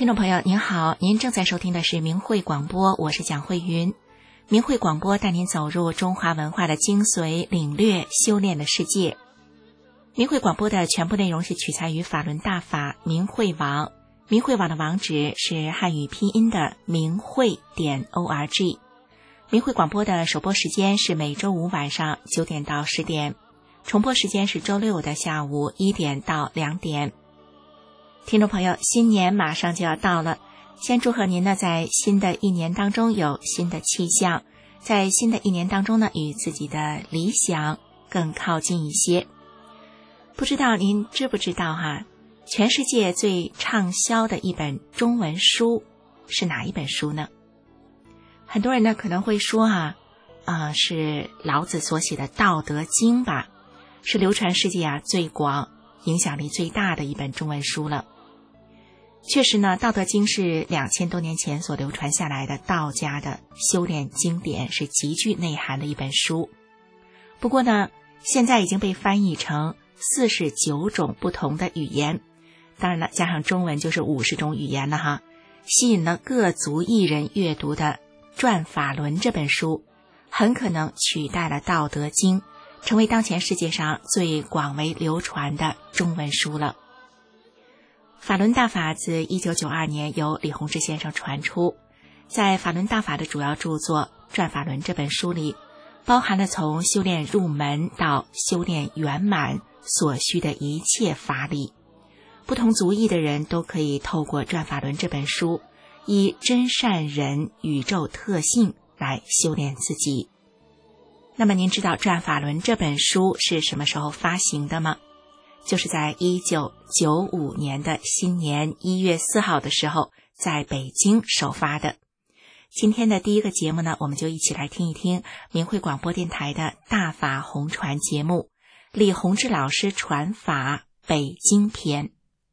听众朋友您好，您正在收听的是明慧广播，我是蒋慧云。明慧广播带您走入中华文化的精髓，领略修炼的世界。明慧广播的全部内容是取材于法轮大法明慧网，明慧网的网址是汉语拼音的明慧.org。明慧广播的首播时间是每周五晚上9点到10点，重播时间是周六的下午1点到2点。听众朋友，新年马上就要到了，先祝贺您呢，在新的一年当中有新的气象，在新的一年当中呢，与自己的理想更靠近一些。不知道您知不知道全世界最畅销的一本中文书是哪一本书呢？很多人呢可能会说是老子所写的《道德经》吧，是流传世界最广、影响力最大的一本中文书了。确实呢，《道德经》是2000多年前所流传下来的道家的修炼经典，是极具内涵的一本书。不过呢，现在已经被翻译成49种不同的语言，当然了，加上中文就是50种语言了吸引了各族艺人阅读的《转法轮》这本书，很可能取代了《道德经》，成为当前世界上最广为流传的中文书了。法轮大法自1992年由李洪志先生传出，在法轮大法的主要著作《转法轮》这本书里，包含了从修炼入门到修炼圆满所需的一切法理。不同族裔的人都可以透过《转法轮》这本书，以真善人宇宙特性来修炼自己。那么您知道《转法轮》这本书是什么时候发行的吗？就是在1995年的新年1月4号的时候，在北京首发的。今天的第一个节目呢，我们就一起来听一听明慧广播电台的大法红传节目，李洪志老师传法北京篇。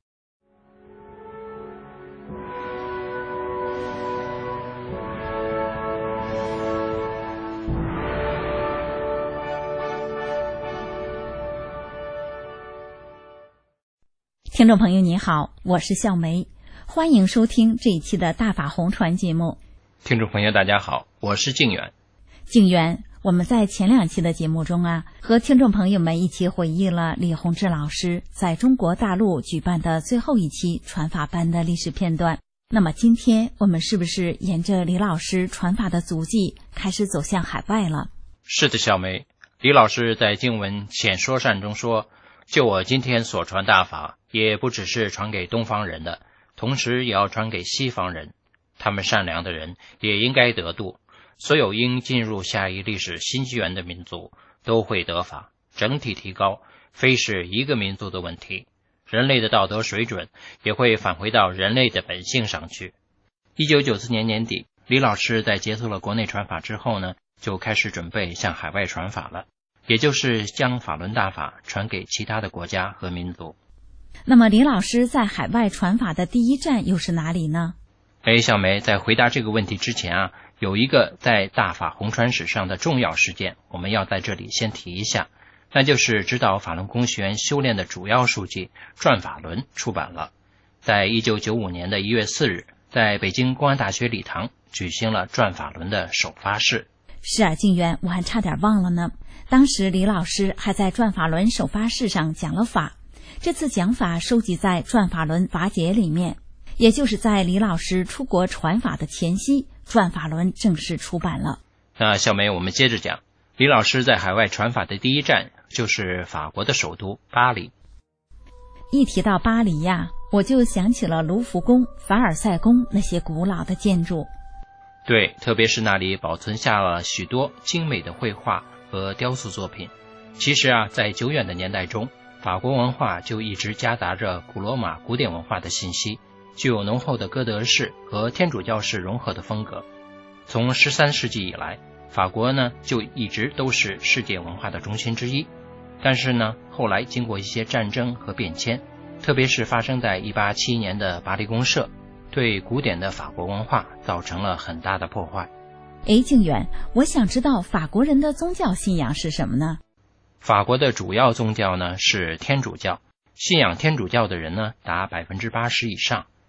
听众朋友你好，我是笑梅，欢迎收听这一期的大法红传节目。 听众朋友大家好，我是静远。 静远，我们在前2期的节目中和听众朋友们一起回忆了李洪志老师在中国大陆举办的最后一期传法班的历史片段。那么今天我们是不是沿着李老师传法的足迹开始走向海外了？ 是的，小梅，李老师在经文显说善中说，就我今天所传大法，也不只是传给东方人的，同时也要传给西方人。他们善良的人也应该得度，所有应进入下一历史新纪元的民族都会得法，整体提高，非是一个民族的问题。人类的道德水准也会返回到人类的本性上去。1994年年底，李老师在结束了国内传法之后呢，就开始准备向海外传法了，也就是将法轮大法传给其他的国家和民族。 那么李老师在海外传法的第一站又是哪里呢？ 小梅，在回答这个问题之前有一个在大法红传史上的重要事件，我们要在这里先提一下，那就是指导法轮功学员修炼的主要书籍《转法轮》出版了。在1995年的1月4日，在北京公安大学礼堂举行了《转法轮》的首发式。 是啊，静远，我还差点忘了呢。当时李老师还在《转法轮》首发式上讲了法，这次讲法收集在《转法轮法解》里面，也就是在李老师出国传法的前夕，《转法轮》正式出版了。 那小梅，我们接着讲，李老师在海外传法的第一站就是法国的首都巴黎。 一提到巴黎我就想起了卢浮宫、凡尔赛宫那些古老的建筑。 对，特别是那里保存下了许多精美的绘画和雕塑作品。其实在久远的年代中，法国文化就一直夹杂着古罗马古典文化的信息，具有浓厚的哥德式和天主教式融合的风格。从13世纪以来，法国呢就一直都是世界文化的中心之一。但是呢，后来经过一些战争和变迁，特别是发生在1871年的巴黎公社，对古典的法国文化造成了很大的破坏。 静远，我想知道法国人的宗教信仰是什么呢？ 法国的主要宗教呢是天主教，信仰天主教的人呢达80%以上。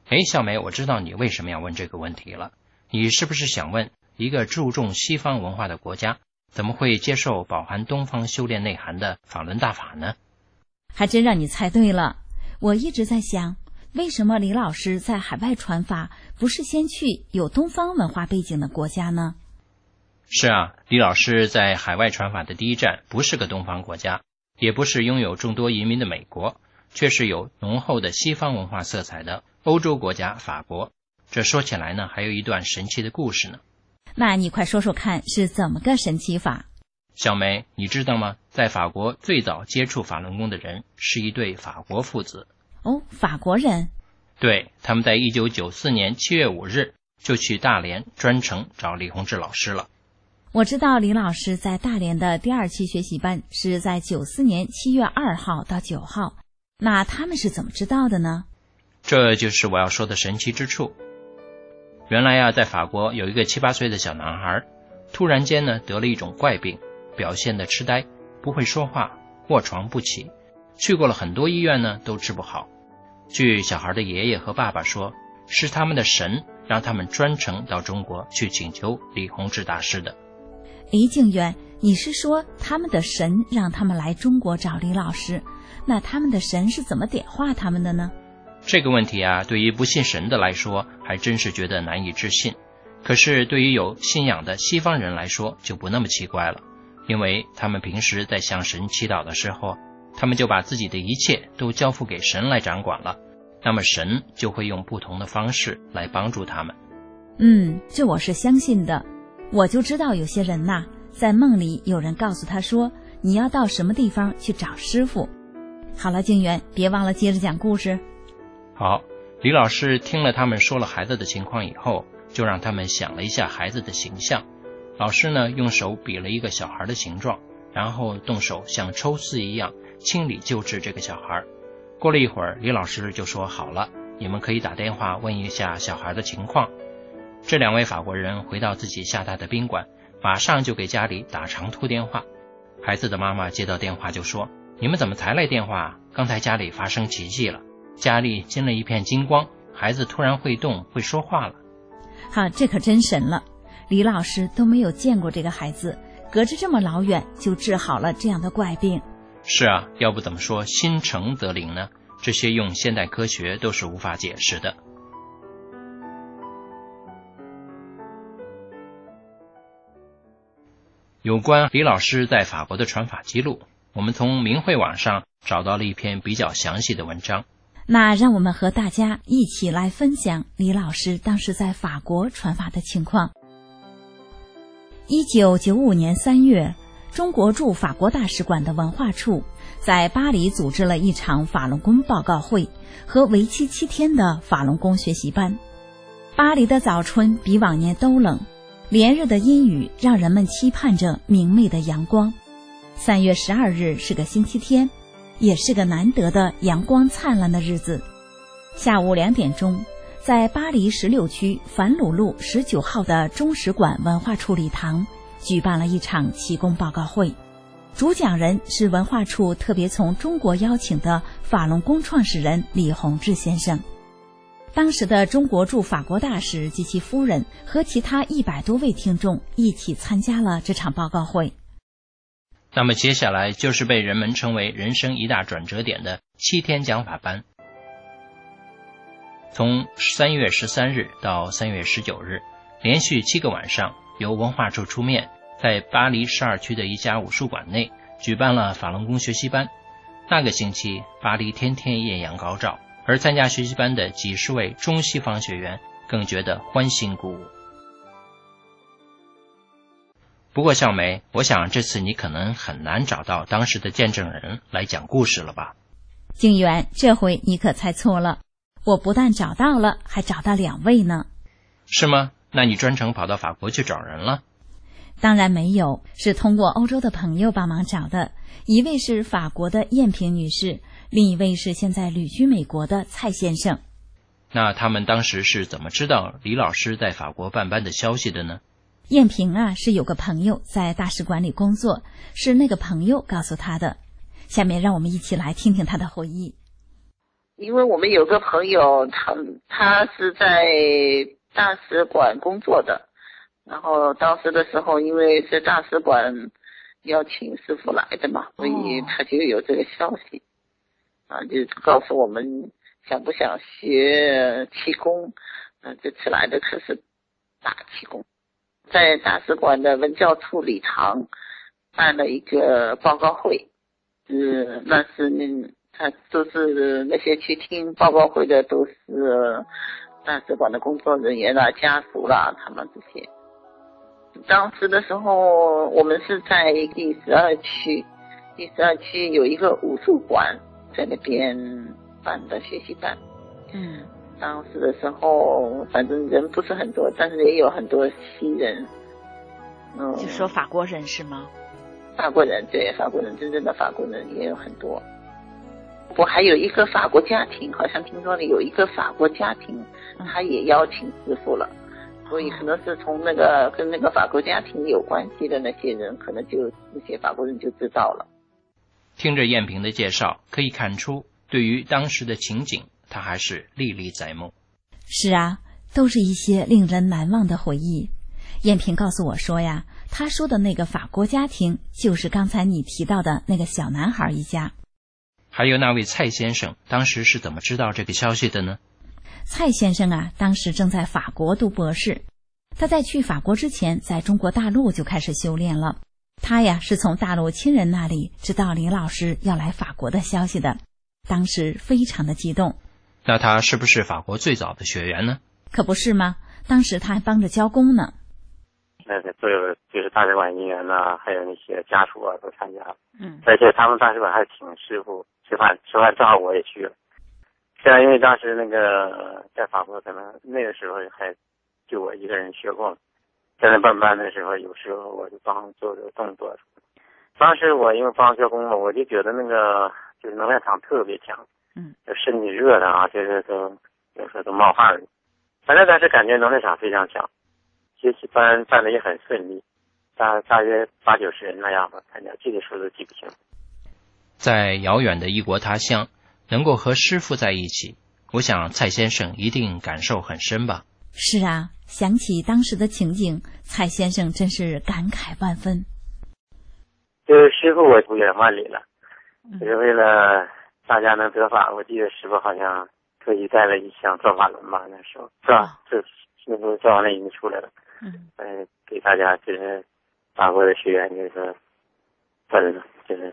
小梅，我知道你为什么要问这个问题了。你是不是想问，一个注重西方文化的国家，怎么会接受饱含东方修炼内涵的法轮大法呢？ 还真让你猜对了。我一直在想，为什么李老师在海外传法不是先去有东方文化背景的国家呢？ 是啊，李老师在海外传法的第一站不是个东方国家，也不是拥有众多移民的美国，却是有浓厚的西方文化色彩的欧洲国家法国。这说起来呢，还有一段神奇的故事呢。 那你快说说看，是怎么个神奇法？ 小梅，你知道吗？在法国最早接触法轮功的人是一对法国父子。 哦，法国人？ 对，他们在1994年7月5日就去大连专程找李洪志老师了。 我知道李老师在大连的第2期学习班是在94年7月2号到9号，那他们是怎么知道的呢？ 这就是我要说的神奇之处。原来啊，在法国有一个7、8岁的小男孩，突然间呢得了一种怪病，表现得痴呆，不会说话，卧床不起，去过了很多医院呢都治不好。据小孩的爷爷和爸爸说，是他们的神让他们专程到中国去请求李洪志大师的。 李静远，你是说他们的神让他们来中国找李老师，那他们的神是怎么点化他们的呢？ 这个问题啊，对于不信神的来说还真是觉得难以置信，可是对于有信仰的西方人来说就不那么奇怪了，因为他们平时在向神祈祷的时候，他们就把自己的一切都交付给神来掌管了，那么神就会用不同的方式来帮助他们。 这我是相信的。我就知道有些人呐，在梦里有人告诉他说，你要到什么地方去找师傅。好了，静远，别忘了接着讲故事。 好，李老师听了他们说了孩子的情况以后，就让他们想了一下孩子的形象。老师呢，用手比了一个小孩的形状，然后动手像抽丝一样清理救治这个小孩。过了一会儿，李老师就说，好了，你们可以打电话问一下小孩的情况。这2位法国人回到自己下榻的宾馆，马上就给家里打长途电话。孩子的妈妈接到电话就说，你们怎么才来电话？刚才家里发生奇迹了，家里进了一片金光，孩子突然会动会说话了。 好，这可真神了，李老师都没有见过这个孩子，隔着这么老远就治好了这样的怪病。 是啊，要不怎么说心诚则灵呢？这些用现代科学都是无法解释的。有关李老师在法国的传法记录，我们从明慧网上找到了一篇比较详细的文章。 那让我们和大家一起来分享李老师当时在法国传法的情况。1995年3月，中国驻法国大使馆的文化处在巴黎组织了一场法轮功报告会和为期7天的法轮功学习班。巴黎的早春比往年都冷，连日的阴雨让人们期盼着明媚的阳光。3月12日是个星期天，也是个难得的阳光灿烂的日子。下午2点钟，在巴黎16区凡鲁路19号的中使馆文化处礼堂举办了一场启功报告会，主讲人是文化处特别从中国邀请的法轮功创始人李洪志先生。当时的中国驻法国大使及其夫人和其他100多位听众一起参加了这场报告会。 那么接下来就是被人们称为人生一大转折点的7天讲法班。从3月13日到3月19日，连续7个晚上，由文化处出面，在巴黎12区的一家武术馆内举办了法轮功学习班。那个星期，巴黎天天艳阳高照，而参加学习班的几十位中西方学员更觉得欢欣鼓舞。不过小梅，我想这次你可能很难找到当时的见证人来讲故事了吧？ 静远，这回你可猜错了，我不但找到了，还找到2位呢。 是吗？那你专程跑到法国去找人了？ 当然没有，是通过欧洲的朋友帮忙找的。一位是法国的燕平女士，另一位是现在旅居美国的蔡先生。 那他们当时是怎么知道李老师在法国办班的消息的呢？ 燕平啊，是有个朋友在大使馆里工作，是那个朋友告诉他的。下面让我们一起来听听他的回忆。 因为我们有个朋友，他是在大使馆工作的，然后当时的时候，因为是大使馆邀请师傅来的嘛，所以他就有这个消息，就告诉我们想不想学气功。这次来的可是大气功，在大使馆的文教处礼堂办了一个报告会，那是他都是那些去听报告会的都是大使馆的工作人员啦、家属啦，他们这些。当时的时候，我们是在第12区，第12区有一个武术馆，在那边办的学习班。当时的时候，反正人不是很多，但是也有很多西人。 就说法国人是吗？ 法国人，对，法国人，真正的法国人也有很多。我还有一个法国家庭，好像听说了有一个法国家庭，他也邀请师傅了，所以可能是从那个跟那个法国家庭有关系的那些人，可能就那些法国人就知道了。 听着燕萍的介绍，可以看出对于当时的情景，他还是历历在目。 是啊，都是一些令人难忘的回忆。燕萍告诉我说呀，他说的那个法国家庭就是刚才你提到的那个小男孩一家。 还有那位蔡先生当时是怎么知道这个消息的呢？ 蔡先生啊，当时正在法国读博士，他在去法国之前在中国大陆就开始修炼了。他呀是从大陆亲人那里知道李老师要来法国的消息的，当时非常的激动。 那他是不是法国最早的学员呢？ 可不是吗？当时他还帮着教工呢。 那所有就是大使馆人员呐，还有那些家属啊都参加了。而且他们大使馆还请师傅吃饭，正好我也去了。虽然因为当时那个在法国可能那个时候还就我一个人学过，在那办班的时候，有时候我就帮做这个动作。当时我因为帮教工嘛，我就觉得那个就是能量场特别强，身体热的啊，就是都有时候都冒汗了。反正当时感觉能量场非常强，学习班办的也很顺利，大约80-90人那样吧，反正具体数字记不清。 在遥远的异国他乡，能够和师父在一起，我想蔡先生一定感受很深吧。 是啊，想起当时的情景，蔡先生真是感慨万分。 就是师父我不远万里了，就是为了大家能得法，我记得师父好像特意带了一箱造法轮吧，那时候是吧？这师父造完了已经出来了，给大家就是法国的学员就是说分了，就是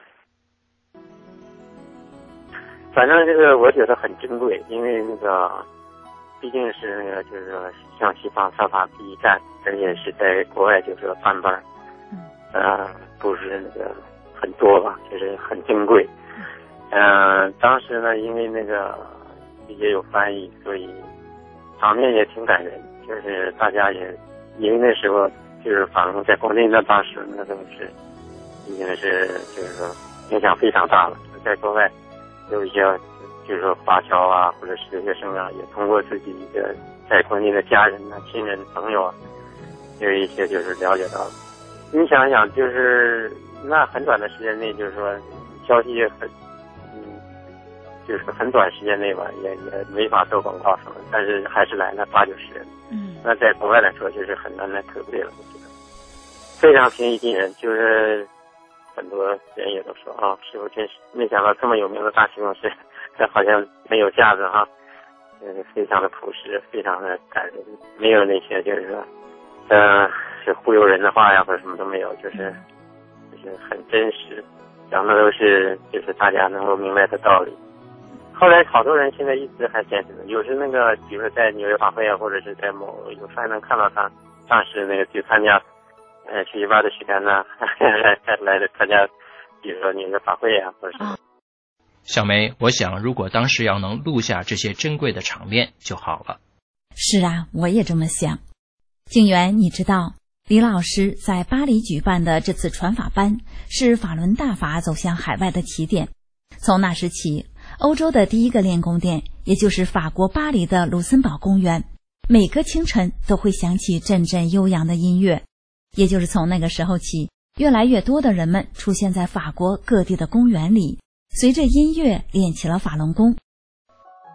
反正这个我觉得很珍贵，因为那个毕竟是那个就是说向西方传法第一站，而且是在国外就是说办班，不是那个很多吧，就是很珍贵。当时呢，因为那个也有翻译，所以场面也挺感人，就是大家也因为那时候就是法轮在国内呢，当时那都是已经是就是说影响非常大了，在国外有一些就是说华侨啊，或者是留学生啊，也通过自己的在国内的家人啊、亲人、朋友啊，有一些就是了解到了。你想想，就是那很短的时间内，就是说消息也很，就是很短时间内吧，也没法做广告什么，但是还是来了80-90人。那在国外来说，就是很难能可贵了，我觉得非常平易近人，就是很多人也都说啊，师傅真是没想到这么有名的大气功师，这好像没有架子哈，非常的朴实，非常的感人，没有那些就是说，是忽悠人的话呀，或者什么都没有，就是很真实，讲的都是就是大家能够明白的道理。后来好多人现在一直还坚持的，有时那个比如说在纽约法会啊，或者是在有时候还能看到他当时那个去参加学习班的学员呢，来参加比如说纽约法会啊，或者是小梅，我想如果当时要能录下这些珍贵的场面就好了。 是啊，我也这么想。静媛，你知道李老师在巴黎举办的这次传法班是法轮大法走向海外的起点。从那时起，欧洲的第一个练功殿，也就是法国巴黎的卢森堡公园，每个清晨都会响起阵阵悠扬的音乐。也就是从那个时候起，越来越多的人们出现在法国各地的公园里，随着音乐练起了法轮功。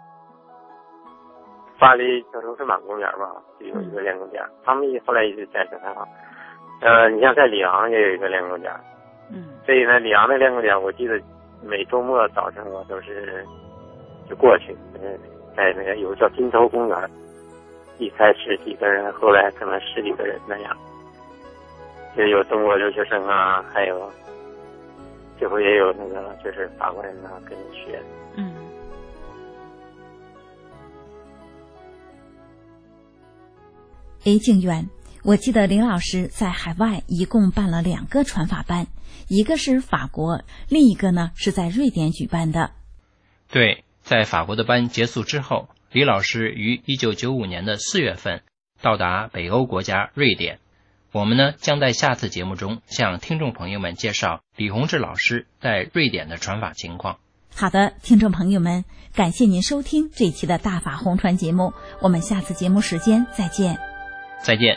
巴黎小城市马公园吧，就有一个练功点，他们后来一直坚持还好。你像在里昂也有一个练功点，所以呢，里昂的练功点，我记得每周末早上我都是就过去，在那个有个叫金头公园，一开始几个人，后来可能10几个人那样，就有中国留学生啊，还有这回也有那个就是法国人啊跟你学。 静远，我记得林老师在海外一共办了2个传法班，一个是法国，另一个呢是在瑞典举办的。 对，在法国的班结束之后，李老师于1995年的4月份到达北欧国家瑞典。我们呢将在下次节目中向听众朋友们介绍李洪志老师在瑞典的传法情况。 好的，听众朋友们，感谢您收听这一期的大法红传节目，我们下次节目时间再见。 再见。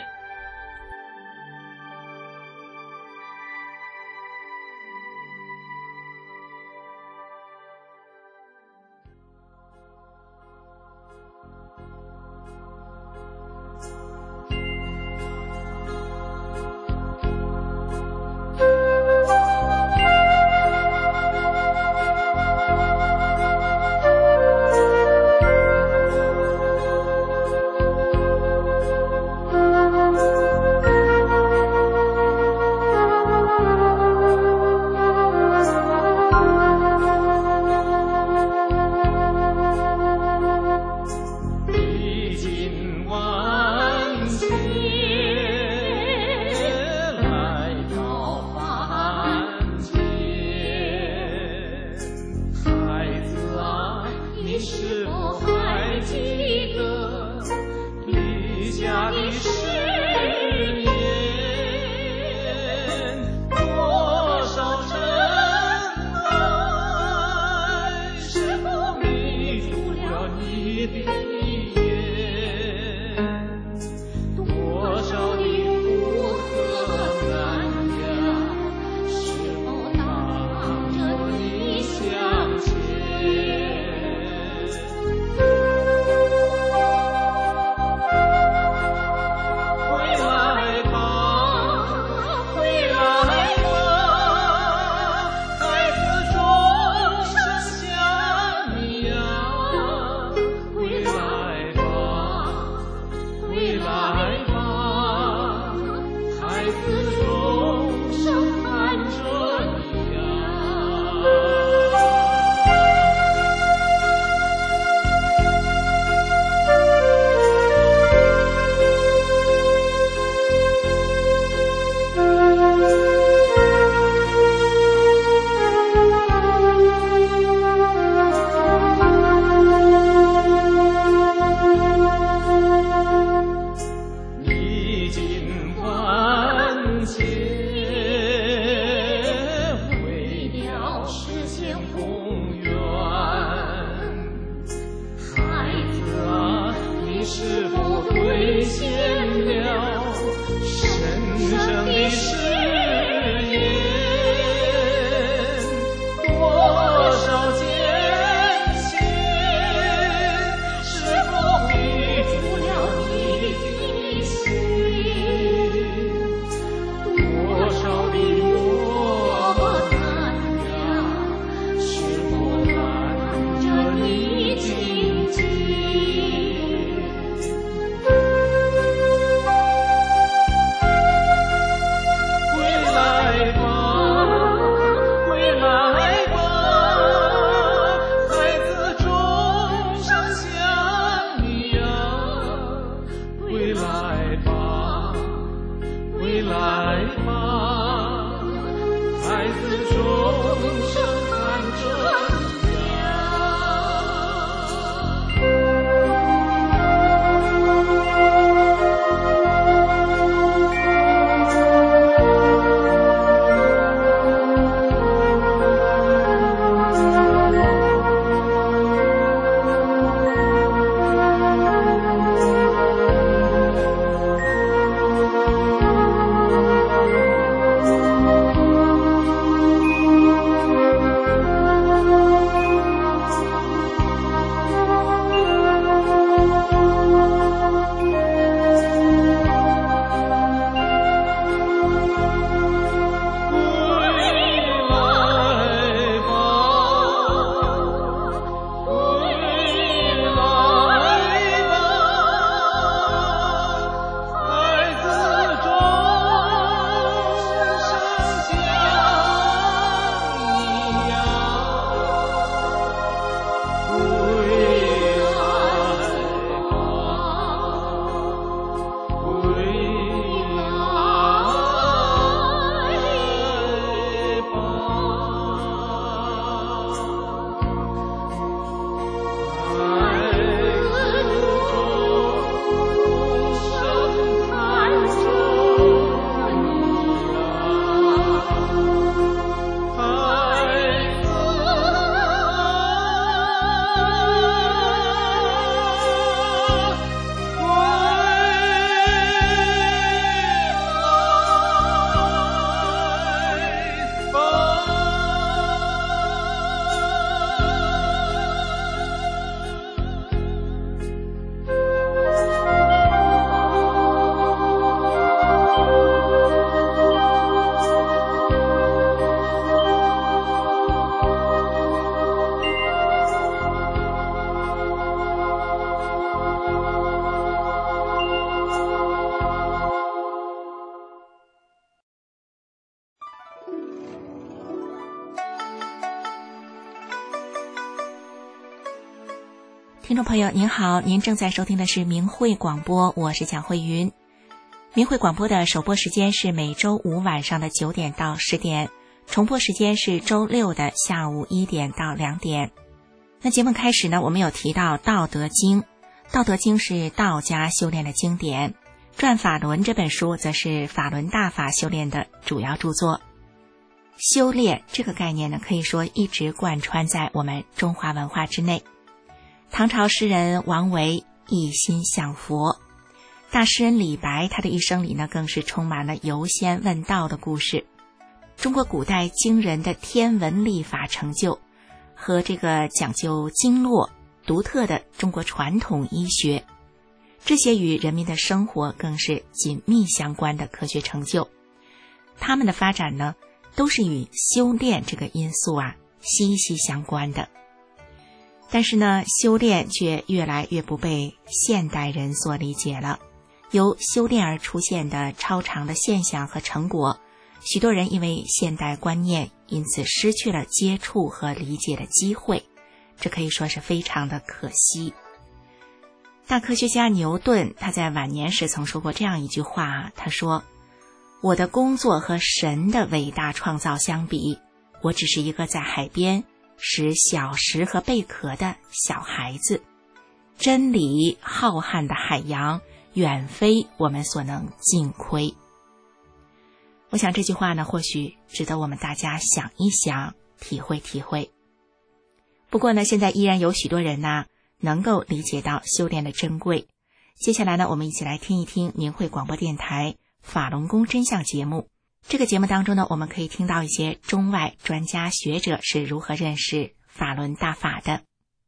听众朋友您好，您正在收听的是明慧广播，我是蒋慧云。明慧广播的首播时间是每周五晚上的9点到10点，重播时间是周六的下午1点到2点。那节目开始呢，我们有提到《道德经》，《道德经》是道家修炼的经典，《转法轮》这本书则是法轮大法修炼的主要著作。修炼这个概念呢，可以说一直贯穿在我们中华文化之内。唐朝诗人王维一心向佛，大诗人李白他的一生里呢，更是充满了游仙问道的故事。中国古代惊人的天文历法成就和这个讲究经络独特的中国传统医学，这些与人民的生活更是紧密相关的科学成就，他们的发展呢，都是与修炼这个因素息息相关的。但是呢，修炼却越来越不被现代人所理解了。由修炼而出现的超常的现象和成果，许多人因为现代观念，因此失去了接触和理解的机会，这可以说是非常的可惜。大科学家牛顿，他在晚年时曾说过这样一句话，他说：我的工作和神的伟大创造相比，我只是一个在海边拾小石和贝壳的小孩子。真理浩瀚的海洋，远非我们所能尽窥。我想这句话呢，或许值得我们大家想一想，体会体会。不过呢，现在依然有许多人能够理解到修炼的珍贵。接下来呢，我们一起来听一听明慧广播电台法轮功真相节目。这个节目当中呢，我们可以听到一些中外专家学者是如何认识法轮大法的。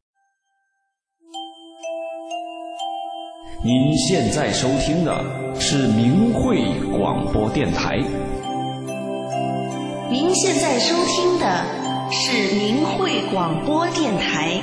您现在收听的是明慧广播电台。 您现在收听的是明慧广播电台。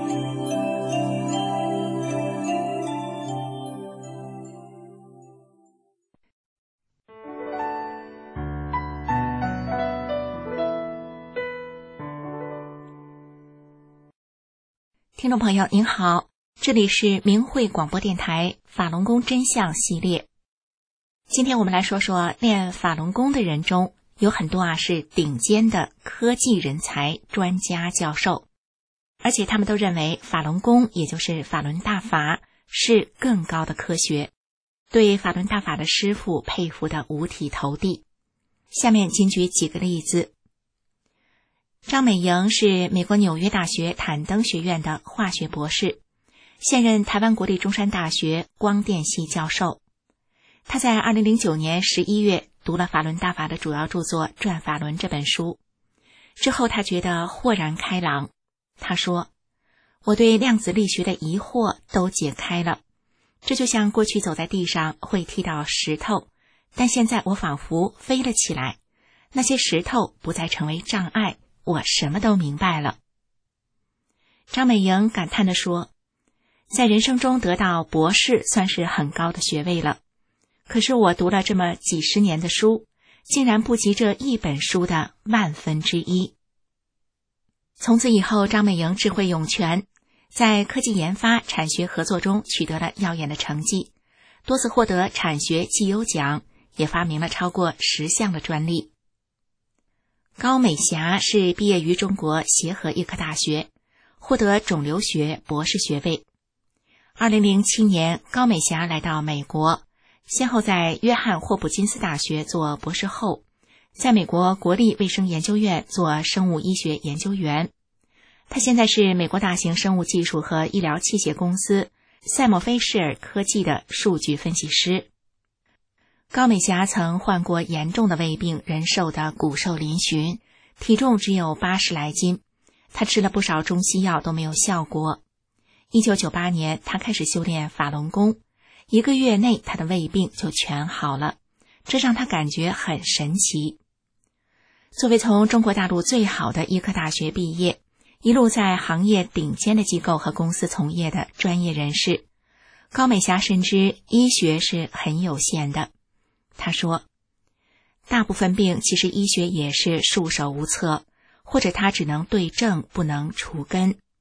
听众朋友您好，这里是明慧广播电台法轮功真相系列。今天我们来说说练法轮功的人中，有很多是顶尖的科技人才、专家、教授，而且他们都认为法轮功也就是法轮大法是更高的科学，对法轮大法的师父佩服得五体投地。下面仅举几个例子。张美莹是美国纽约大学坦登学院的化学博士，现任台湾国立中山大学光电系教授。他在2009年11月读了法轮大法的主要著作《转法轮》这本书之后，他觉得豁然开朗。他说：我对量子力学的疑惑都解开了，这就像过去走在地上会踢到石头，但现在我仿佛飞了起来，那些石头不再成为障碍，我什么都明白了。张美莹感叹地说：在人生中得到博士算是很高的学位了，可是我读了这么几十年的书，竟然不及这一本书的1/1000。从此以后，张美莹智慧涌泉，在科技研发、产学合作中取得了耀眼的成绩，多次获得产学绩优奖，也发明了超过10项的专利。高美霞是毕业于中国协和医科大学，获得肿瘤学博士学位。2007年，高美霞来到美国，先后在约翰霍普金斯大学做博士后，在美国国立卫生研究院做生物医学研究员。她现在是美国大型生物技术和医疗器械公司赛默菲士尔科技的数据分析师。高美霞曾患过严重的胃病，人瘦得骨瘦嶙峋，体重只有80来斤。她吃了不少中西药都没有效果。1998年，她开始修炼法轮功，1个月内她的胃病就全好了，这让她感觉很神奇。作为从中国大陆最好的医科大学毕业，一路在行业顶尖的机构和公司从业的专业人士，高美霞深知医学是很有限的。他说，大部分病其实医学也是束手无策，或者它只能对症不能除根。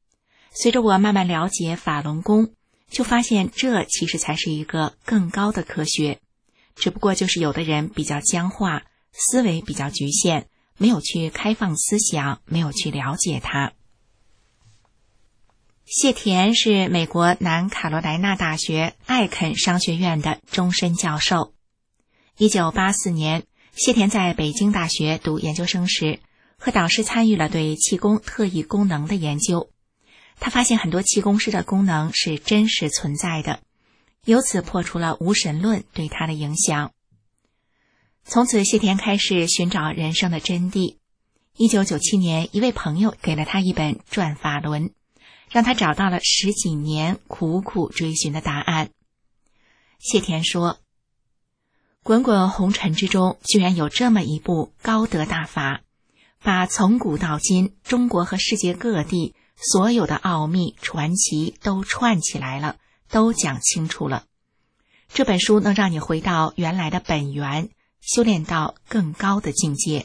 随着我慢慢了解法轮功，就发现这其实才是一个更高的科学，只不过就是有的人比较僵化，思维比较局限，没有去开放思想，没有去了解它。谢田是美国南卡罗来纳大学艾肯商学院的终身教授。1984年，谢田在北京大学读研究生时，和导师参与了对气功特异功能的研究。他发现很多气功师的功能是真实存在的，由此破除了无神论对他的影响。从此，谢田开始寻找人生的真谛。1997年，一位朋友给了他一本《转法轮》，让他找到了10几年苦苦追寻的答案。谢田说，滚滚红尘之中居然有这么一部高德大法，把从古到今中国和世界各地所有的奥秘传奇都串起来了，都讲清楚了。这本书能让你回到原来的本源，修炼到更高的境界。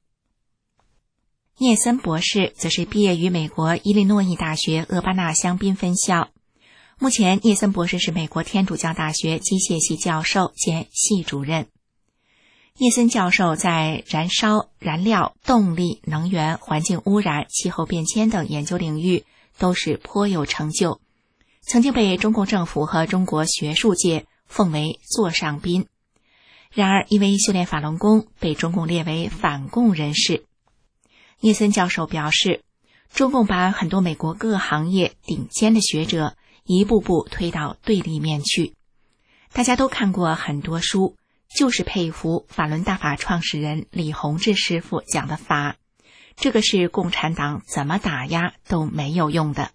聂森博士则是毕业于美国伊利诺伊大学厄巴纳香槟分校，目前聂森博士是美国天主教大学机械系教授兼系主任。聂森教授在燃烧、燃料、动力、能源、环境污染、气候变迁等研究领域都是颇有成就，曾经被中共政府和中国学术界奉为座上宾。然而因为修炼法轮功，被中共列为反共人士。聂森教授表示，中共把很多美国各行业顶尖的学者一步步推到对立面去。大家都看过很多书，就是佩服法轮大法创始人李洪志师傅讲的法，这个是共产党怎么打压都没有用的。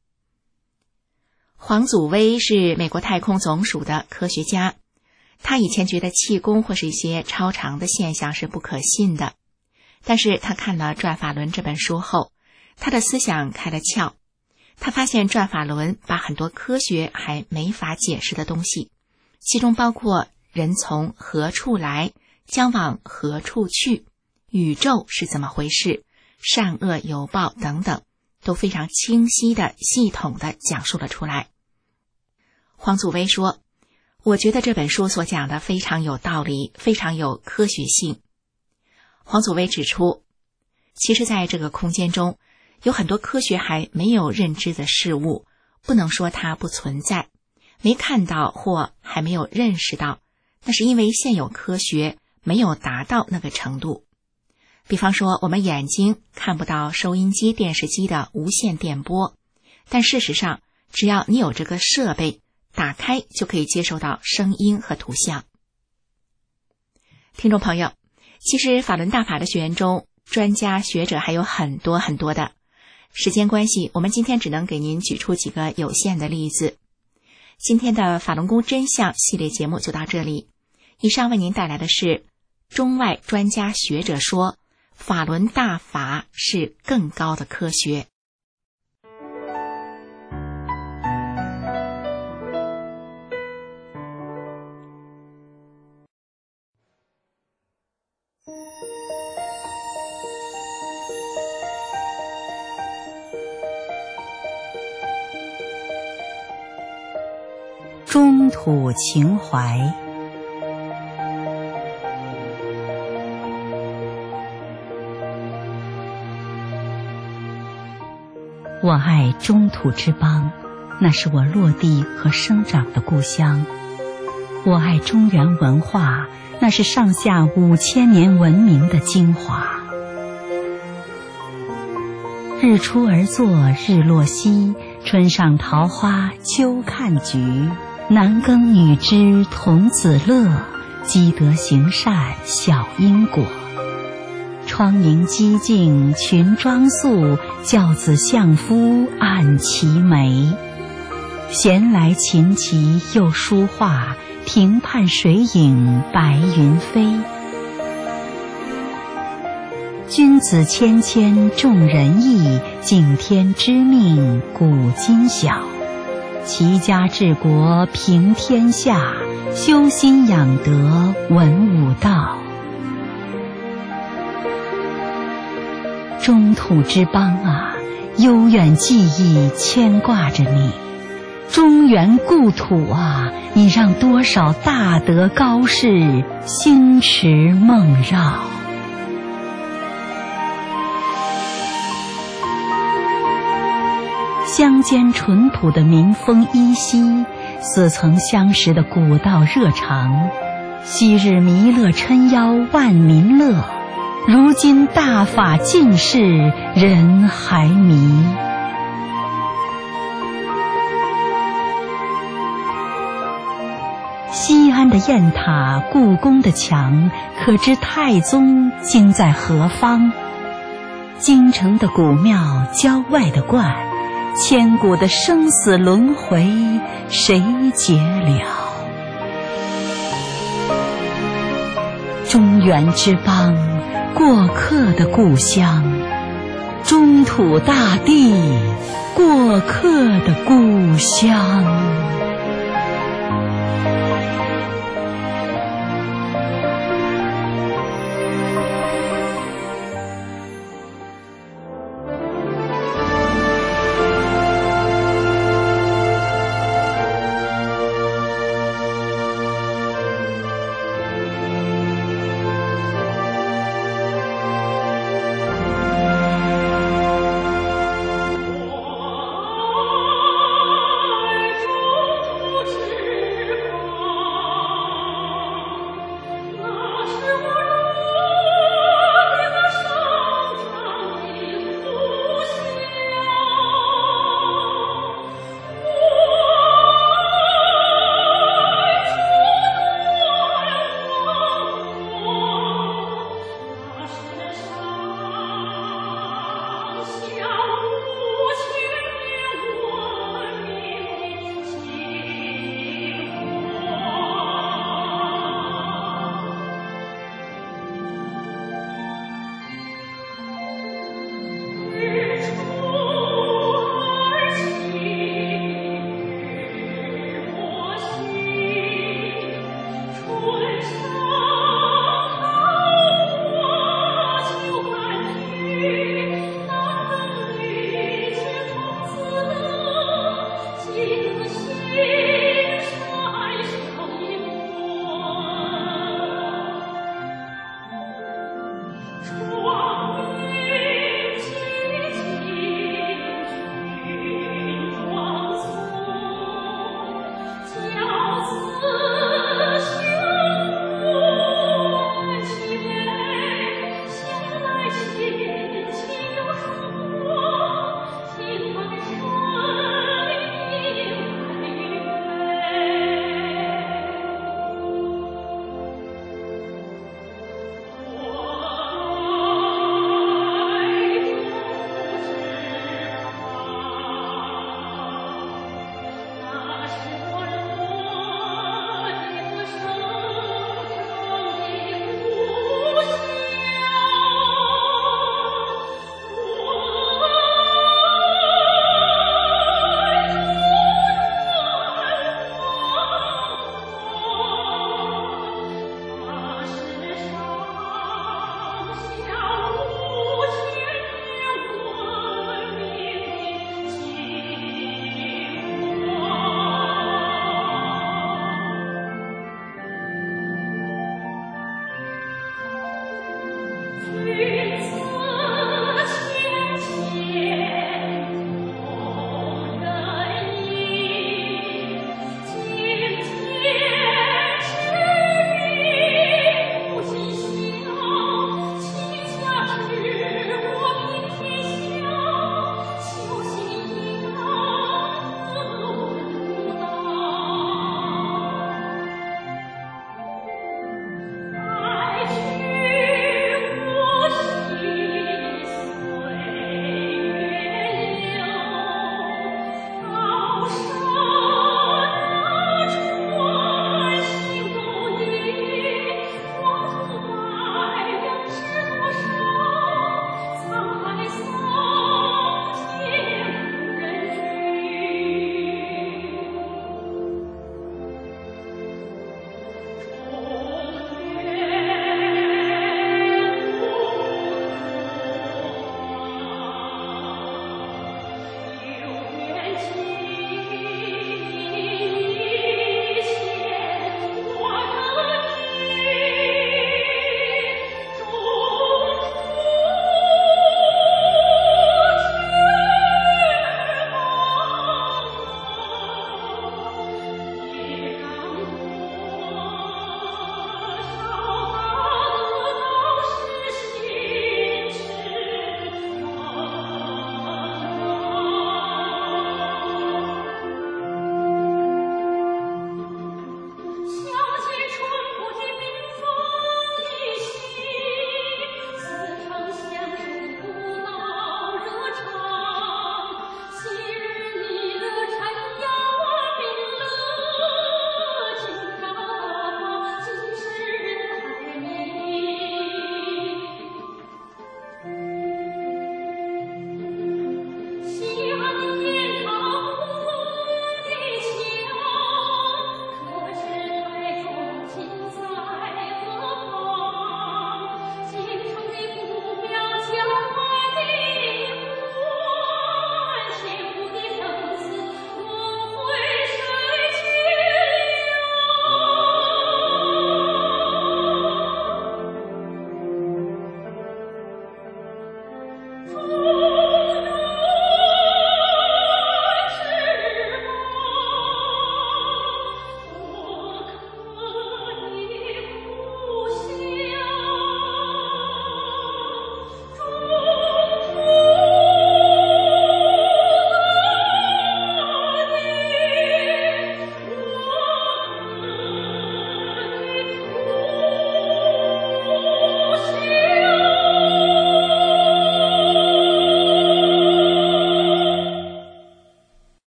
黄祖威是美国太空总署的科学家，他以前觉得气功或是一些超常的现象是不可信的，但是他看了《转法轮》这本书后，他的思想开了窍。他发现《转法轮》把很多科学还没法解释的东西，其中包括人从何处来，将往何处去，宇宙是怎么回事，善恶有报等等，都非常清晰的、系统的讲述了出来。黄祖威说，我觉得这本书所讲的非常有道理，非常有科学性。黄祖威指出，其实在这个空间中有很多科学还没有认知的事物，不能说它不存在，没看到或还没有认识到，那是因为现有科学没有达到那个程度。比方说，我们眼睛看不到收音机、电视机的无线电波，但事实上，只要你有这个设备，打开就可以接收到声音和图像。听众朋友，其实法轮大法的学员中，专家学者还有很多很多的。时间关系，我们今天只能给您举出几个有限的例子。今天的法轮功真相系列节目就到这里。以上为您带来的是中外专家学者说，法轮大法是更高的科学。 中土情怀。我爱中土之邦，那是我落地和生长的故乡。我爱中原文化，那是上下5000年文明的精华。日出而作，日落西，春上桃花，秋看菊。男耕女织，童子乐，积德行善，晓因果。窗明几净，群妆素，教子相夫，按其眉。闲来琴棋又书画，庭畔水影，白云飞。君子谦谦，重仁义，敬天知命，古今晓。齐家治国平天下，修心养德文武道。中土之邦啊， 悠远记忆牵挂着你。中原故土啊，你让多少大德高士心驰梦绕。乡间淳朴的民风依稀，似曾相识的古道热肠。昔日弥勒撑腰万民乐，如今大法尽释人还迷。西安的雁塔，故宫的墙，可知太宗今在何方？京城的古庙，郊外的观，千古的生死轮回，谁解了？中原之邦，过客的故乡，中土大地，过客的故乡。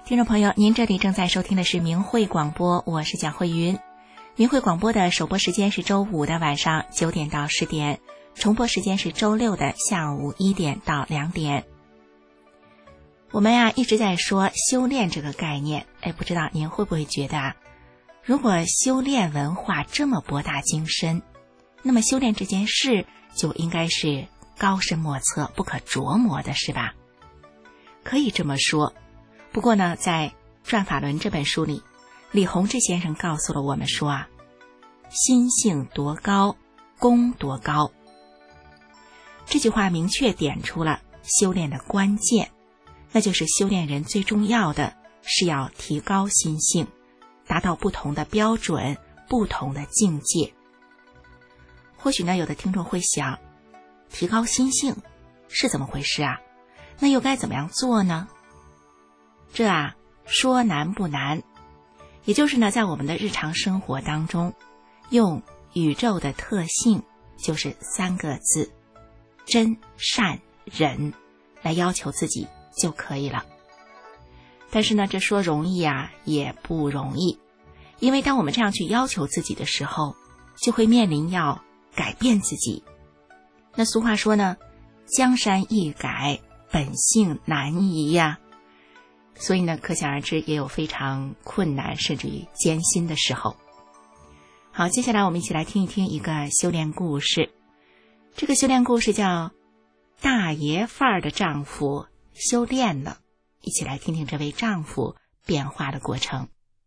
听众朋友，您这里正在收听的是明慧广播，我是蒋慧云。明慧广播的首播时间是周五的晚上9点到10点，重播时间是周六的下午1点到2点。我们一直在说修炼这个概念，不知道您会不会觉得如果修炼文化这么博大精深，那么修炼这件事就应该是高深莫测、不可琢磨的，是吧？可以这么说。不过呢，在《转法轮》这本书里，李洪志先生告诉了我们说心性多高，功多高。这句话明确点出了修炼的关键，那就是修炼人最重要的是要提高心性，达到不同的标准、不同的境界。或许呢，有的听众会想，提高心性是怎么回事啊？那又该怎么样做呢？这说难不难，也就是呢，在我们的日常生活当中，用宇宙的特性，就是3个字：真、善、忍，来要求自己就可以了。但是呢，这说容易也不容易，因为当我们这样去要求自己的时候，就会面临要改变自己。那俗话说呢，江山易改，本性难移呀。所以呢，可想而知也有非常困难甚至于艰辛的时候。好，接下来我们一起来听一听一个修炼故事。这个修炼故事叫大爷范儿的丈夫修炼了，一起来听听这位丈夫变化的过程。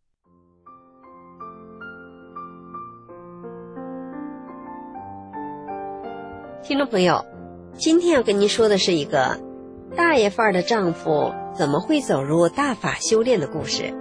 听众朋友，今天要跟您说的是一个大爷范儿的丈夫怎么会走入大法修炼的故事。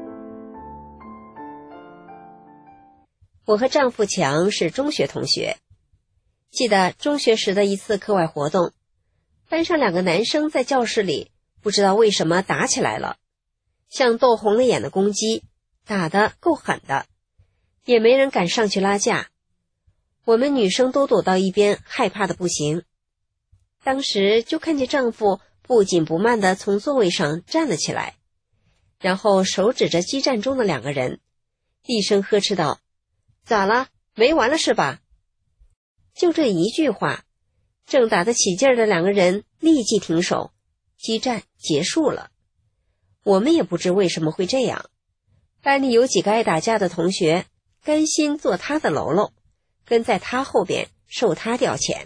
我和丈夫强是中学同学，记得中学时的一次课外活动，班上2个男生在教室里不知道为什么打起来了，像斗红了眼的公鸡，打得够狠的，也没人敢上去拉架。我们女生都躲到一边，害怕的不行。当时就看见丈夫不紧不慢地从座位上站了起来，然后手指着激战中的2个人，厉声呵斥道：咋了？没完了是吧？就这一句话，正打得起劲的2个人立即停手，激战结束了。我们也不知为什么会这样，班里有几个爱打架的同学甘心做他的喽喽，跟在他后边受他调遣。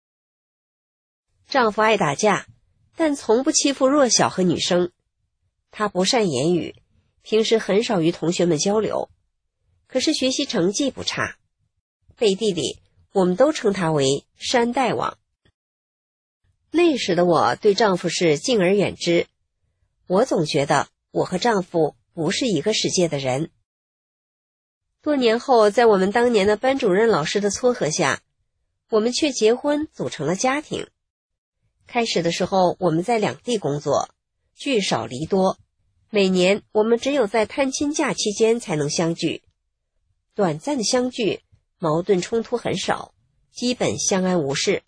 丈夫爱打架，但从不欺负弱小和女生。他不善言语，平时很少与同学们交流，可是学习成绩不差。背地里我们都称他为山大王。那时的我对丈夫是敬而远之，我总觉得我和丈夫不是一个世界的人。多年后，在我们当年的班主任老师的撮合下，我们却结婚组成了家庭。开始的时候，我们在2地工作，聚少离多，每年我们只有在探亲假期间才能相聚。短暂的相聚，矛盾冲突很少，基本相安无事。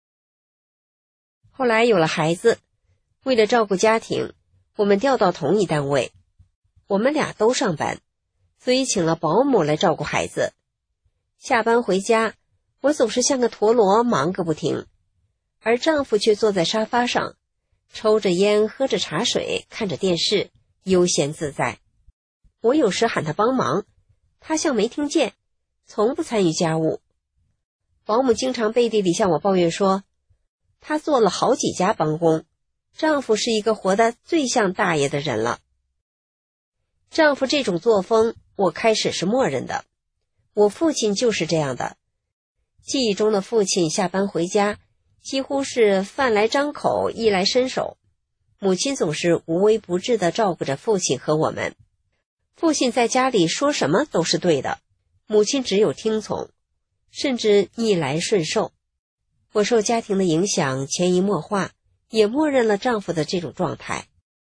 后来有了孩子，为了照顾家庭，我们调到同一单位，我们俩都上班，所以请了保姆来照顾孩子。下班回家，我总是像个陀螺忙个不停，而丈夫却坐在沙发上，抽着烟，喝着茶水，看着电视，悠闲自在。我有时喊他帮忙，他像没听见，从不参与家务。保姆经常背地里向我抱怨说，她做了好几家帮工，丈夫是一个活得最像大爷的人了。丈夫这种作风，我开始是默认的。我父亲就是这样的。记忆中的父亲下班回家，几乎是饭来张口，衣来伸手。母亲总是无微不至地照顾着父亲和我们。父亲在家里说什么都是对的，母亲只有听从，甚至逆来顺受。我受家庭的影响，潜移默化，也默认了丈夫的这种状态。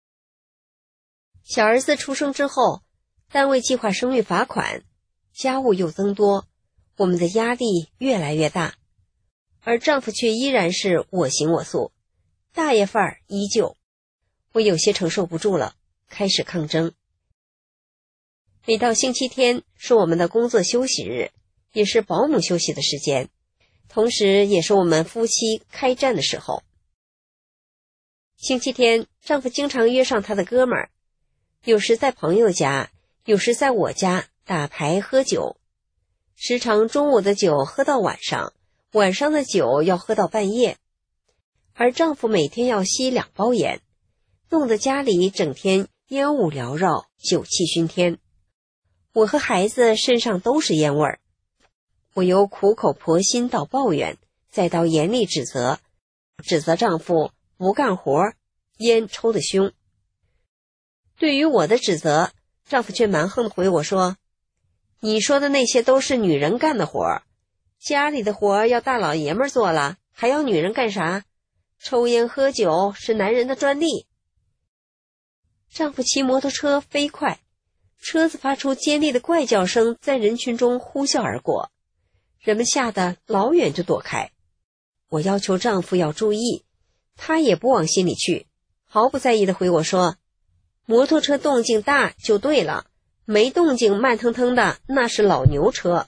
小儿子出生之后，单位计划生育罚款，家务又增多，我们的压力越来越大，而丈夫却依然是我行我素，大爷范儿依旧。我有些承受不住了， 开始抗争。每到星期天是我们的工作休息日，也是保姆休息的时间，同时也是我们夫妻开战的时候。星期天，丈夫经常约上他的哥们儿，有时在朋友家，有时在我家打牌喝酒，时常中午的酒喝到晚上，晚上的酒要喝到半夜。而丈夫每天要吸2包烟，弄得家里整天烟雾缭绕，酒气熏天。我和孩子身上都是烟味儿。我由苦口婆心到抱怨，再到严厉指责丈夫不干活，烟抽得凶。对于我的指责，丈夫却蛮横地回我说，你说的那些都是女人干的活，家里的活要大老爷们做了，还要女人干啥？抽烟喝酒是男人的专利。丈夫骑摩托车飞快，车子发出尖利的怪叫声，在人群中呼啸而过，人们吓得老远就躲开。我要求丈夫要注意，他也不往心里去，毫不在意地回我说，摩托车动静大就对了，没动静慢腾腾的那是老牛车。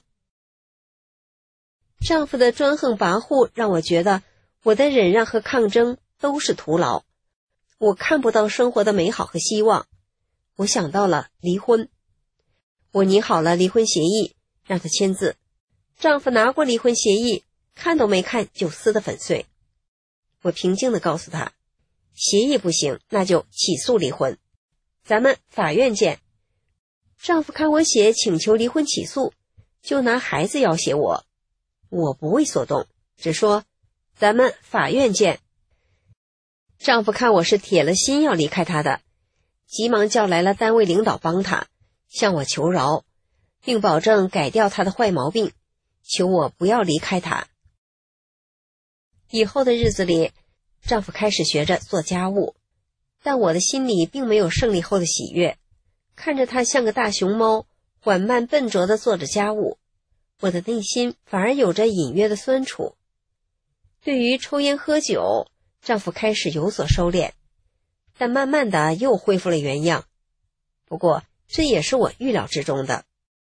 丈夫的专横跋扈让我觉得我的忍让和抗争都是徒劳，我看不到生活的美好和希望。我想到了离婚，我拟好了离婚协议，让他签字。丈夫拿过离婚协议，看都没看就撕得粉碎。我平静地告诉他，协议不行，那就起诉离婚，咱们法院见。丈夫看我写请求离婚起诉，就拿孩子要挟我，我不为所动，只说咱们法院见。丈夫看我是铁了心要离开他的，急忙叫来了单位领导帮他，向我求饶，并保证改掉他的坏毛病，求我不要离开他。以后的日子里，丈夫开始学着做家务，但我的心里并没有胜利后的喜悦，看着他像个大熊猫，缓慢笨拙地做着家务，我的内心反而有着隐约的酸楚。对于抽烟喝酒，丈夫开始有所收敛，但慢慢的又恢复了原样。不过这也是我预料之中的。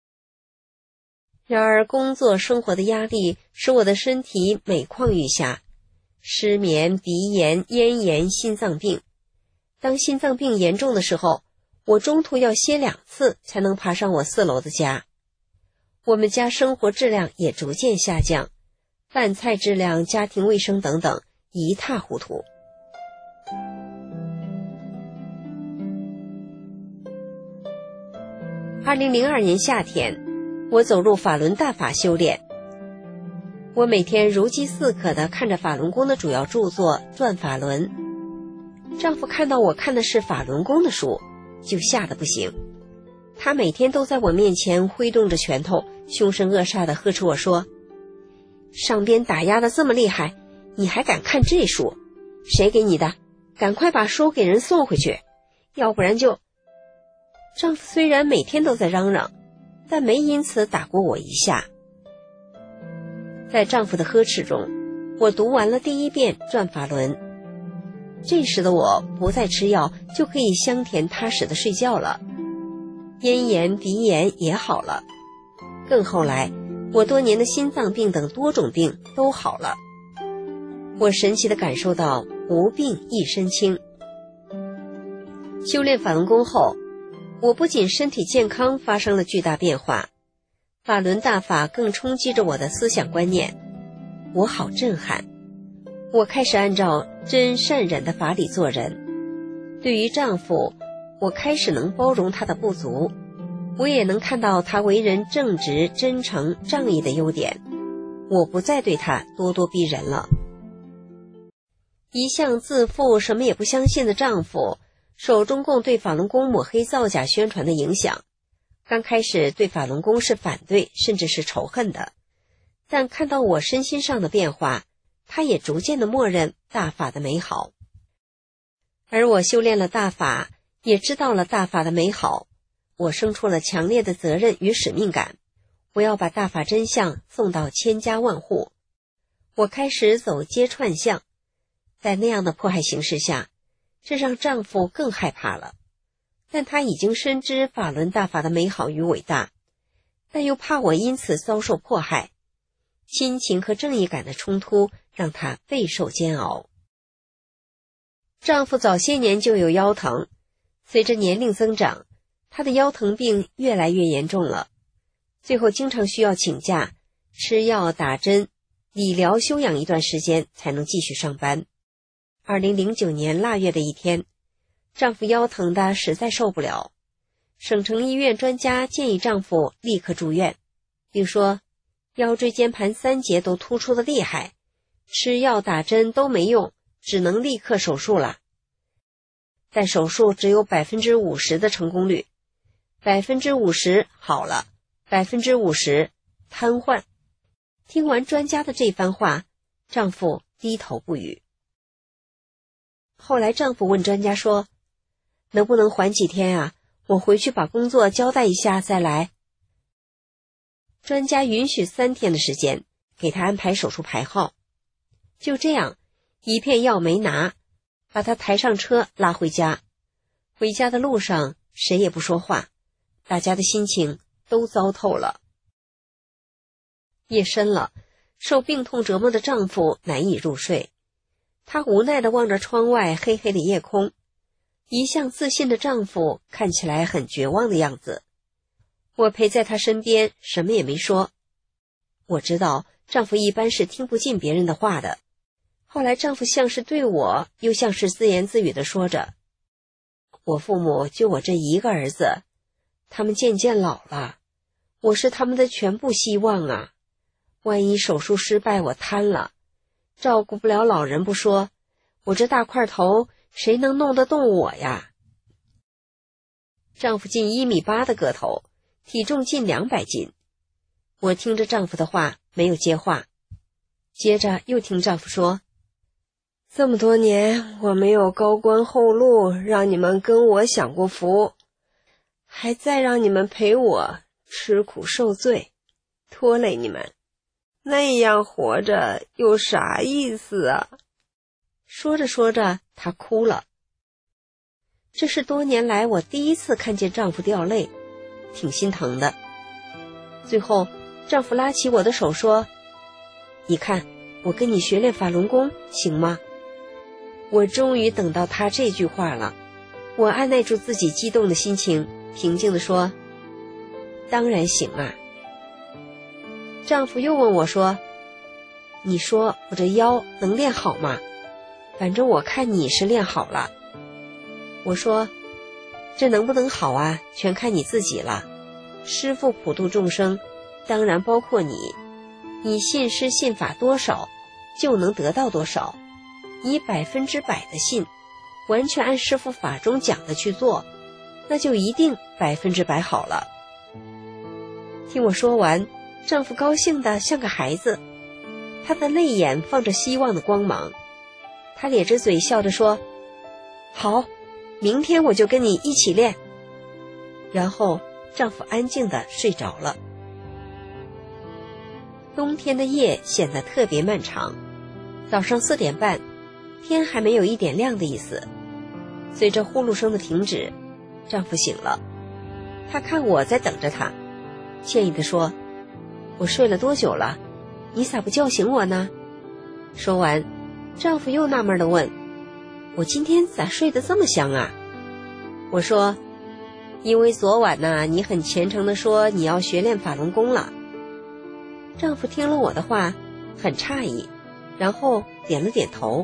然而工作生活的压力使我的身体每况愈下，失眠、鼻炎、咽炎、心脏病。当心脏病严重的时候，我中途要歇2次才能爬上我4楼的家。我们家生活质量也逐渐下降，饭菜质量、家庭卫生等等一塌糊涂。2002年夏天，我走入法轮大法修炼。我每天如饥似渴地看着法轮功的主要著作《转法轮》。丈夫看到我看的是法轮功的书，就吓得不行。他每天都在我面前挥动着拳头，凶神恶煞地呵斥我说，上边打压得这么厉害，你还敢看这书？谁给你的？赶快把书给人送回去，要不然就……丈夫虽然每天都在嚷嚷，但没因此打过我一下。在丈夫的呵斥中，我读完了第1遍《转法轮》。这时的我不再吃药，就可以香甜踏实地睡觉了，咽炎、鼻炎也好了。更后来，我多年的心脏病等多种病都好了。我神奇地感受到无病一身轻。修炼法轮功后，我不仅身体健康发生了巨大变化，法轮大法更冲击着我的思想观念，我好震撼。我开始按照真善忍的法理做人。对于丈夫，我开始能包容他的不足，我也能看到他为人正直、真诚、仗义的优点，我不再对他咄咄逼人了。一向自负、什么也不相信的丈夫，受中共对法轮功抹黑造假宣传的影响，刚开始对法轮功是反对甚至是仇恨的，但看到我身心上的变化，他也逐渐的默认大法的美好。而我修炼了大法，也知道了大法的美好，我生出了强烈的责任与使命感，我要把大法真相送到千家万户。我开始走街串巷，在那样的迫害形势下，这让丈夫更害怕了。 但他已经深知法轮大法的美好与伟大，但又怕我因此遭受迫害，亲情和正义感的冲突让他备受煎熬。丈夫早些年就有腰疼，随着年龄增长，他的腰疼病越来越严重了，最后经常需要请假，吃药打针，理疗休养一段时间才能继续上班。2009年腊月的一天，丈夫腰疼的实在受不了，省城医院专家建议丈夫立刻住院，并说腰椎间盘3节都突出的厉害，吃药打针都没用，只能立刻手术了。但手术只有 50% 的成功率， 50% 好了， 50% 瘫痪。听完专家的这番话，丈夫低头不语。后来丈夫问专家说，能不能缓几天啊？我回去把工作交代一下再来。专家允许3天的时间，给他安排手术牌号。就这样，一片药没拿，把他抬上车拉回家。回家的路上谁也不说话，大家的心情都糟透了。夜深了，受病痛折磨的丈夫难以入睡，他无奈地望着窗外黑黑的夜空，一向自信的丈夫看起来很绝望的样子。我陪在他身边，什么也没说。我知道丈夫一般是听不进别人的话的。后来丈夫像是对我，又像是自言自语地说着，我父母就我这一个儿子，他们渐渐老了，我是他们的全部希望啊。万一手术失败，我瘫了，照顾不了老人不说，我这大块头谁能弄得动我呀？丈夫近1.8米的个头，体重近200斤。我听着丈夫的话，没有接话。接着又听丈夫说，这么多年我没有高官厚禄，让你们跟我享过福，还再让你们陪我吃苦受罪，拖累你们，那样活着有啥意思啊？说着说着，她哭了。这是多年来我第一次看见丈夫掉泪，挺心疼的。最后，丈夫拉起我的手说，你看，我跟你学练法轮功，行吗？我终于等到他这句话了，我按耐住自己激动的心情，平静地说，当然行啊。丈夫又问我说，你说我这腰能练好吗？反正我看你是练好了。我说，这能不能好啊，全看你自己了。师父普度众生，当然包括你，你信师信法多少，就能得到多少。你100%的信，完全按师父法中讲的去做，那就一定100%好了。听我说完，丈夫高兴得像个孩子，他的泪眼放着希望的光芒。他咧着嘴笑着说，好，明天我就跟你一起练。然后丈夫安静地睡着了。冬天的夜显得特别漫长，早上4点半，天还没有一点亮的意思。随着呼噜声的停止，丈夫醒了，他看我在等着他，歉意地说，我睡了多久了？你咋不叫醒我呢？说完，丈夫又纳闷地问，我今天咋睡得这么香啊？我说，因为昨晚呢，你很虔诚地说你要学练法轮功了。丈夫听了我的话，很诧异，然后点了点头。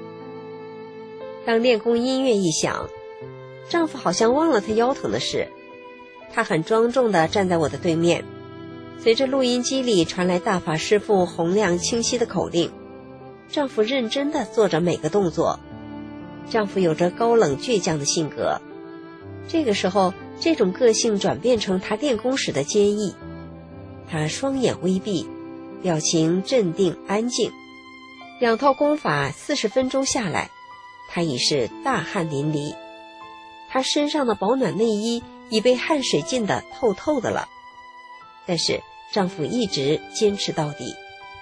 当练功音乐一响，丈夫好像忘了他腰疼的事，他很庄重地站在我的对面，随着录音机里传来大法师父洪亮清晰的口令，丈夫认真地做着每个动作。丈夫有着高冷倔强的性格，这个时候这种个性转变成他练功时的坚毅。他双眼微闭，表情镇定安静。2套功法40分钟下来，他已是大汗淋漓，他身上的保暖内衣已被汗水浸得透透的了。但是丈夫一直坚持到底。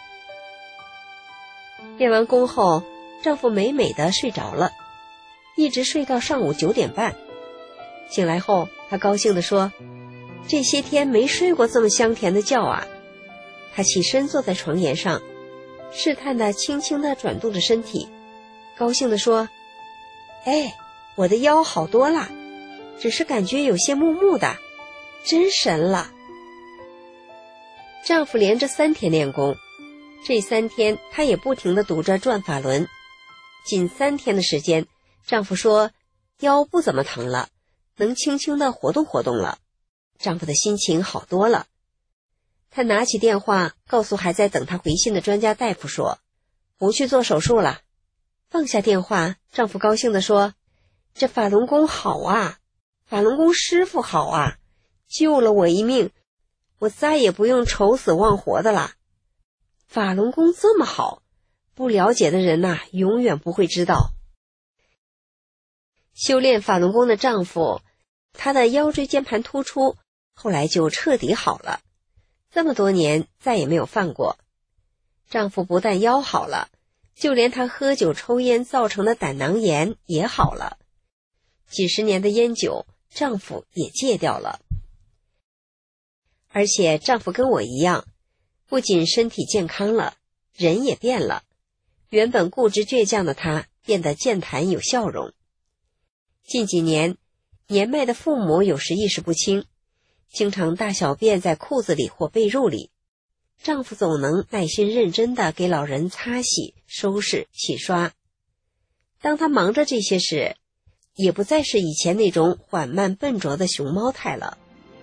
练完功后，丈夫美美地睡着了，一直睡到上午9点半。 醒来后，她高兴地说：“这些天没睡过这么香甜的觉啊！”她起身坐在床沿上，试探地轻轻地转动着身体，高兴地说：“哎，我的腰好多了，只是感觉有些木木的，真神了。”丈夫连着3天练功，这3天她也不停地读着转法轮。仅3天的时间，丈夫说腰不怎么疼了，能轻轻地活动活动了。丈夫的心情好多了。他拿起电话告诉还在等他回信的专家大夫说，不去做手术了。放下电话，丈夫高兴地说，这法轮功好啊，法轮功师傅好啊，救了我一命，我再也不用愁死忘活的了。法轮功这么好，不了解的人呐，永远不会知道。修炼法轮功的丈夫，他的腰椎间盘突出，后来就彻底好了，这么多年再也没有犯过。丈夫不但腰好了，就连他喝酒抽烟造成的胆囊炎也好了。几十年的烟酒，丈夫也戒掉了。而且丈夫跟我一样，不仅身体健康了，人也变了。原本固执倔强的他，变得健谈有笑容。近几年，年迈的父母有时意识不清，经常大小便在裤子里或被褥里，丈夫总能耐心认真地给老人擦洗、收拾、洗刷。当他忙着这些时，也不再是以前那种缓慢笨拙的熊猫态了。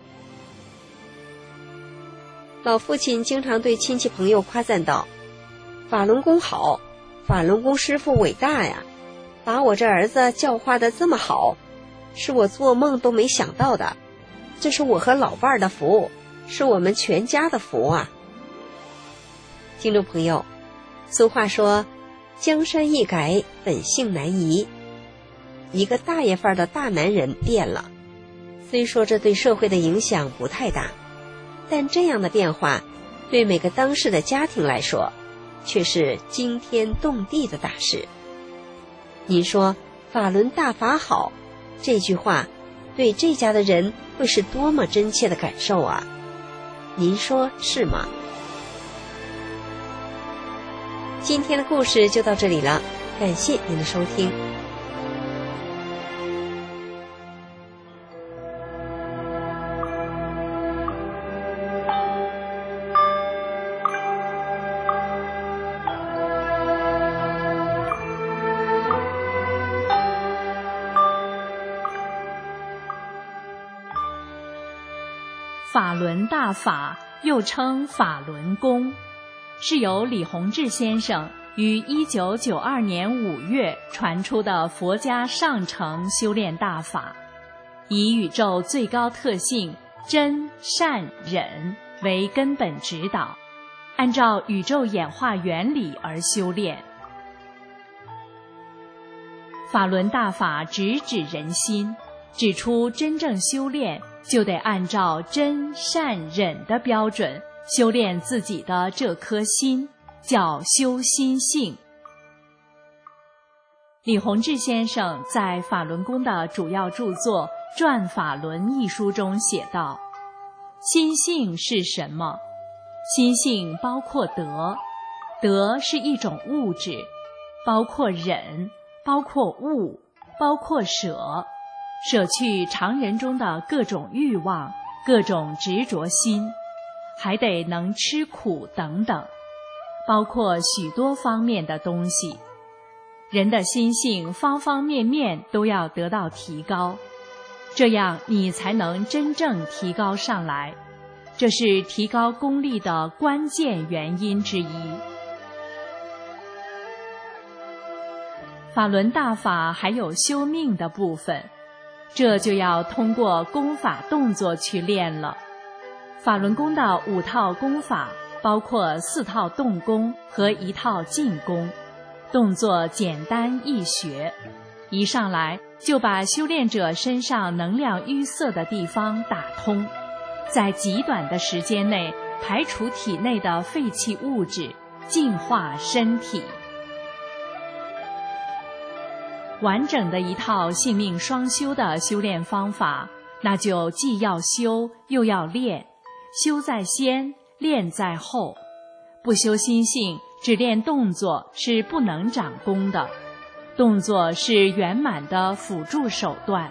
老父亲经常对亲戚朋友夸赞道，法轮功好，法轮功师傅伟大呀，把我这儿子教化得这么好，是我做梦都没想到的，这是我和老伴儿的福，是我们全家的福啊。听众朋友，俗话说，江山易改，本性难移。一个大爷范儿的大男人变了，虽说这对社会的影响不太大，但这样的变化对每个当事的家庭来说却是惊天动地的大事。您说法轮大法好，这句话对这家的人会是多么真切的感受啊，您说是吗？今天的故事就到这里了，感谢您的收听。 法轮大法又称法轮功，是由李洪志先生于1992年5月传出的佛家上乘修炼大法，以宇宙最高特性真善忍为根本指导，按照宇宙演化原理而修炼。法轮大法直指人心，指出真正修炼就得按照真善忍的标准修炼自己的这颗心，叫修心性。李洪志先生在法轮功的主要著作《转法轮》一书中写道，心性是什么？心性包括德，德是一种物质，包括忍，包括悟，包括舍，舍去常人中的各种欲望、各种执着心，还得能吃苦等等，包括许多方面的东西。人的心性方方面面都要得到提高，这样你才能真正提高上来，这是提高功力的关键原因之一。法轮大法还有修命的部分，这就要通过功法动作去练了。法轮功的5套功法包括4套动功和1套静功，动作简单易学，一上来就把修炼者身上能量淤塞的地方打通，在极短的时间内排除体内的废弃物质，净化身体。 完整的一套性命双修的修炼方法，那就既要修又要练，修在先，练在后。不修心性，只练动作是不能长功的，动作是圆满的辅助手段。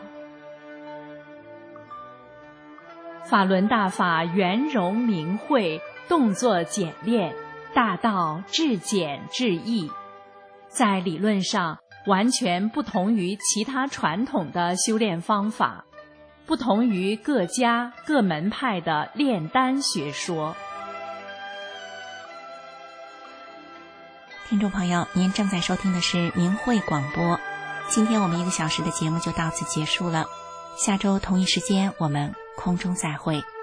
法轮大法圆融明慧，动作简练，大道至简至易，在理论上完全不同于其他传统的修炼方法，不同于各家各门派的炼丹学说。 听众朋友，您正在收听的是明慧广播。今天我们1个小时的节目就到此结束了，下周同一时间我们空中再会。